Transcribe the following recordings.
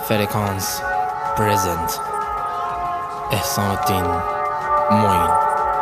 فرکانس پرزنت احسان الدین معین.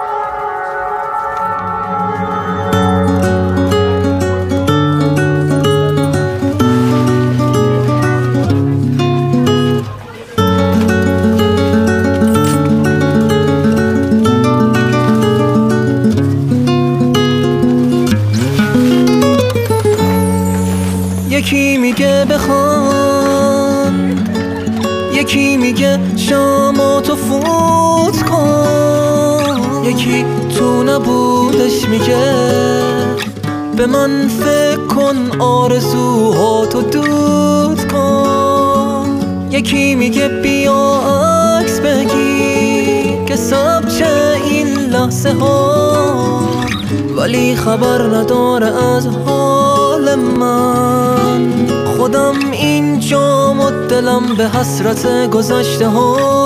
یکی میگه بخوان، یکی میگه شاماتو فوت کن، یکی تو نبودش میگه به من فکر کن آرزوهاتو دود کن، یکی میگه بیا عکس بگیر که ثبت این لحظه ها، ولی خبر نداره از حال من. خودم اینجام و دلم به حسرت گذشته ها.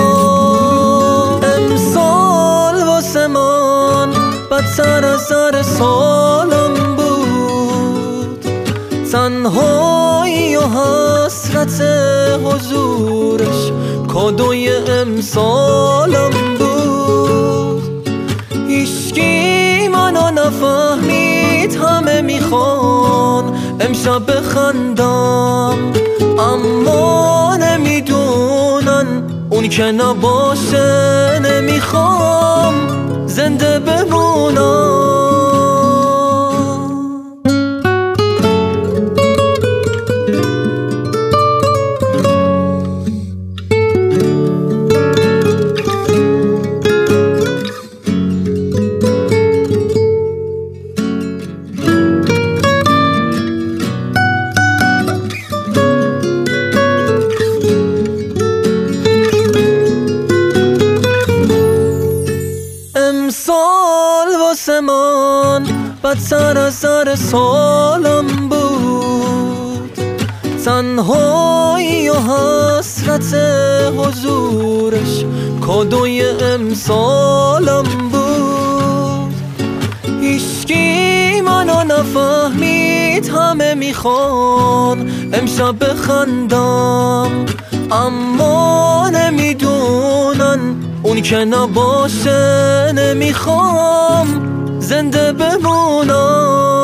امسال واسه من بدتر از سر سالم بود، تنهایی و حسرت حضورش کادوی امسالم بود. هیچکی منو نفهمید، همه میخوان امشب بخندم، اما نمیدونن اون که نباشه نمیخوام زنده بمونم. امسال واسه من بدتر از سر سالم بود، تنهایی و حسرت حضورش کادوی امسالم بود. هیچکی منو نفهمید، همه میخوان امشب بخندم، اما نمیدونن اون که نباشه نمیخوام زنده بمونم.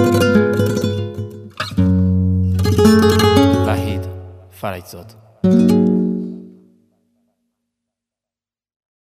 وحید فرجزاد.